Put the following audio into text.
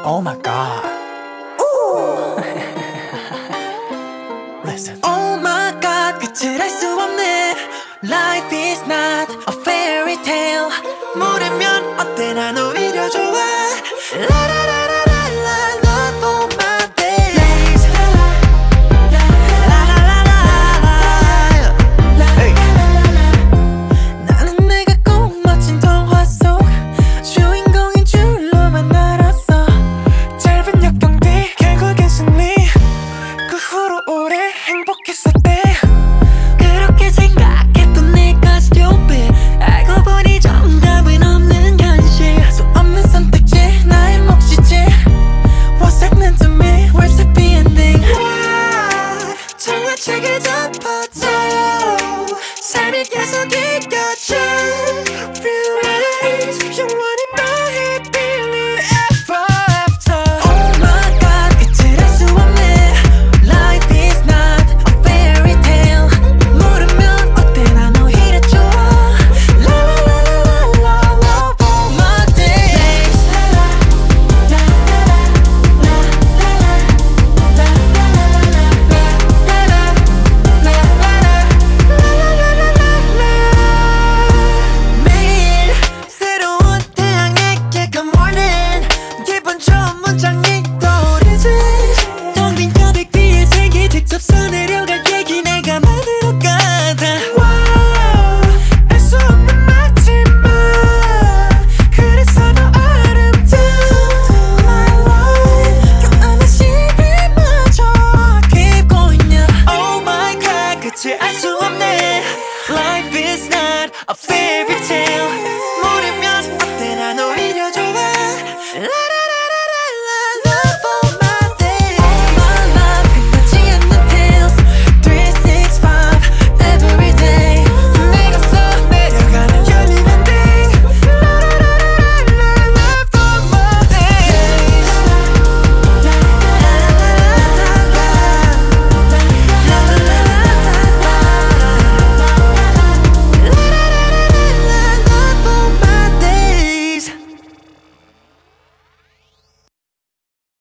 Oh my god. Listen. Oh my god, 끝을 알 수 없네. Life is not a fairy tale. 모르면 어때 난 오히려 좋아. 라라라라라 love all my days. 라라라라라 나는 내가 꼭 멋진 동화 속 주인공인 줄로만 알았어. 짧은 역경 뒤 결국엔 승리. 그 후로 오래 행복했었대. 그렇게 생각했던 내가 stupid. 알고 보니 정답은 없는 현실. 수 없는 선택지 나의 몫이지. What's happening to me? Where's the happy ending? 정화책을 덮어줘. 삶이 계속 이겨줘. Realize 영원히 너의 feeling ever after. Oh my god, 끝을 알 수 없네. Life is not a fairy tale. 모르면 어때 난 오히려 좋아. La la la la la love all my days. 매일 새로운 태양에게 good morning. 기분 좋은 문장이 떠오르지. 텅 빈 여백 위에 세계 직접 써내려갈 얘기 내가 만들어 가다. 알 수 없는 마지막. 그래서 더 아름다운 my life. 껴안은 시비마저 아끼고 있냐. Oh my god, 끝을 알 수 없네. Life is not a fairy tale. 모르면 어때 난 오히려 좋아.